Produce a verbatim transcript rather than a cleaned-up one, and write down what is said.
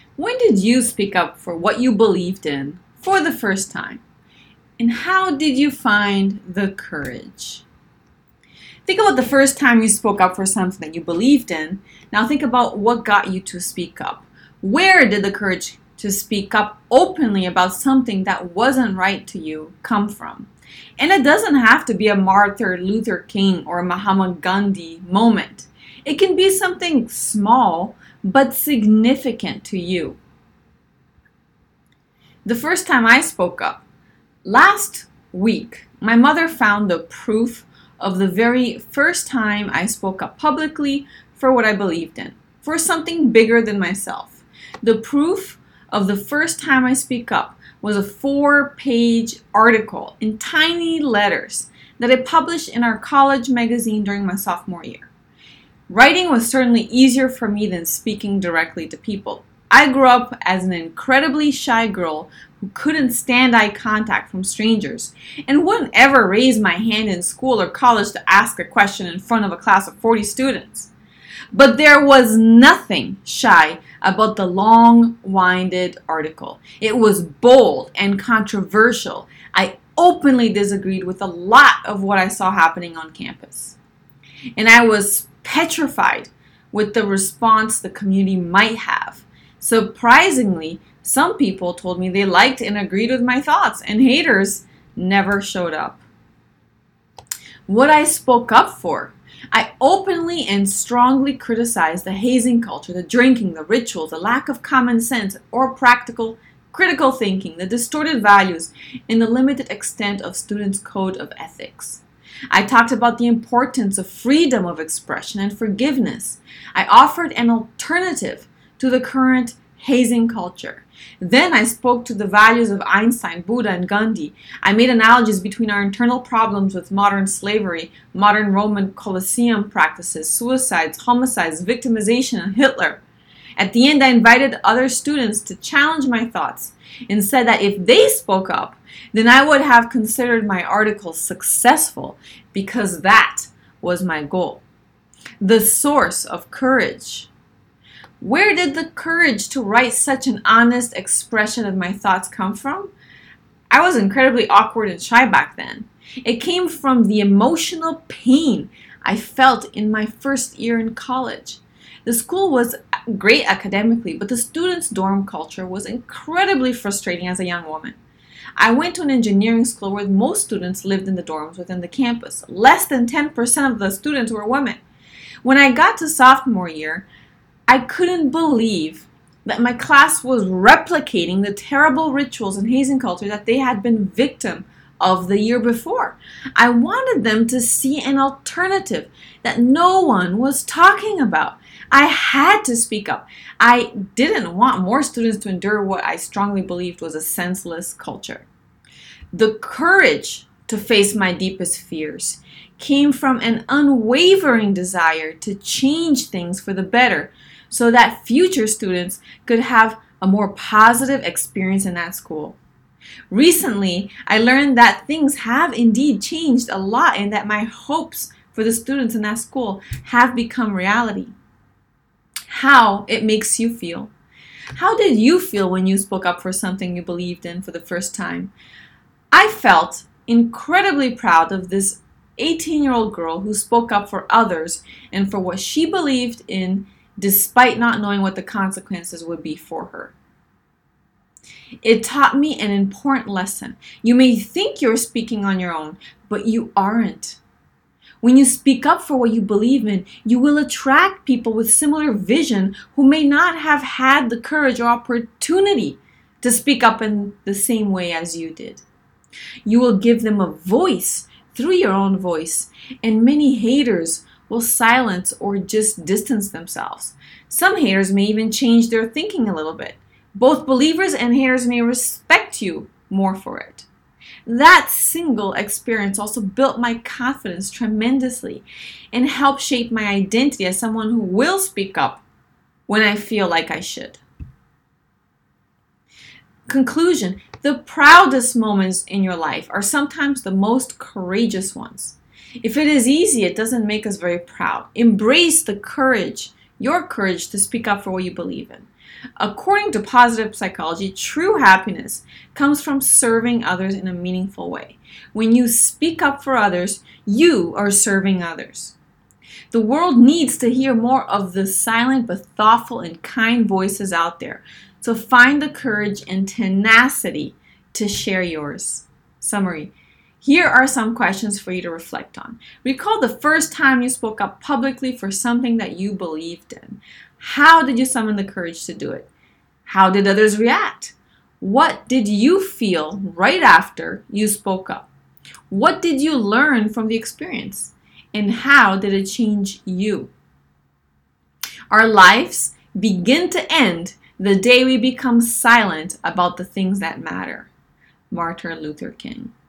When did you speak up for what you believed in for the first time? And how did you find the courage? Think about the first time you spoke up for something that you believed in. Now think about what got you to speak up. Where did the courage to speak up openly about something that wasn't right to you come from? And it doesn't have to be a Martin Luther King or a Mahatma Gandhi moment. It can be something small but significant to you. The first time I spoke up, last week, my mother found the proof of the very first time I spoke up publicly for what I believed in, for something bigger than myself. The proof of the first time I speak up was a four-page article in tiny letters that I published in our college magazine during my sophomore year. Writing was certainly easier for me than speaking directly to people. I grew up as an incredibly shy girl who couldn't stand eye contact from strangers and wouldn't ever raise my hand in school or college to ask a question in front of a class of forty students. But there was nothing shy about the long-winded article. It was bold and controversial. I openly disagreed with a lot of what I saw happening on campus. And I was petrified with the response the community might have. Surprisingly, some people told me they liked and agreed with my thoughts, and haters never showed up. What I spoke up for, I openly and strongly criticized the hazing culture, the drinking, the rituals, the lack of common sense or practical critical thinking, the distorted values, and the limited extent of students' code of ethics. I talked about the importance of freedom of expression and forgiveness. I offered an alternative to the current hazing culture. Then I spoke to the values of Einstein, Buddha, and Gandhi. I made analogies between our internal problems with modern slavery, modern Roman Colosseum practices, suicides, homicides, victimization, and Hitler. At the end, I invited other students to challenge my thoughts and said that if they spoke up, then I would have considered my article successful because that was my goal. The source of courage. Where did the courage to write such an honest expression of my thoughts come from? I was incredibly awkward and shy back then. It came from the emotional pain I felt in my first year in college. The school was great academically, but the students' dorm culture was incredibly frustrating as a young woman. I went to an engineering school where most students lived in the dorms within the campus. Less than ten percent of the students were women. When I got to sophomore year, I couldn't believe that my class was replicating the terrible rituals and hazing culture that they had been victim of the year before. I wanted them to see an alternative that no one was talking about. I had to speak up. I didn't want more students to endure what I strongly believed was a senseless culture. The courage to face my deepest fears came from an unwavering desire to change things for the better so that future students could have a more positive experience in that school. Recently, I learned that things have indeed changed a lot and that my hopes for the students in that school have become reality. How it makes you feel. How did you feel when you spoke up for something you believed in for the first time? I felt incredibly proud of this eighteen-year-old girl who spoke up for others and for what she believed in despite not knowing what the consequences would be for her. It taught me an important lesson. You may think you're speaking on your own, but you aren't. When you speak up for what you believe in, you will attract people with similar vision who may not have had the courage or opportunity to speak up in the same way as you did. You will give them a voice through your own voice, and many haters will silence or just distance themselves. Some haters may even change their thinking a little bit. Both believers and haters may respect you more for it. That single experience also built my confidence tremendously and helped shape my identity as someone who will speak up when I feel like I should. Conclusion: the proudest moments in your life are sometimes the most courageous ones. If it is easy, it doesn't make us very proud. Embrace the courage your courage to speak up for what you believe in. According to positive psychology, true happiness comes from serving others in a meaningful way. When you speak up for others, you are serving others. The world needs to hear more of the silent but thoughtful and kind voices out there. So find the courage and tenacity to share yours. Summary. Here are some questions for you to reflect on. Recall the first time you spoke up publicly for something that you believed in. How did you summon the courage to do it? How did others react? What did you feel right after you spoke up? What did you learn from the experience? And how did it change you? Our lives begin to end the day we become silent about the things that matter. Martin Luther King.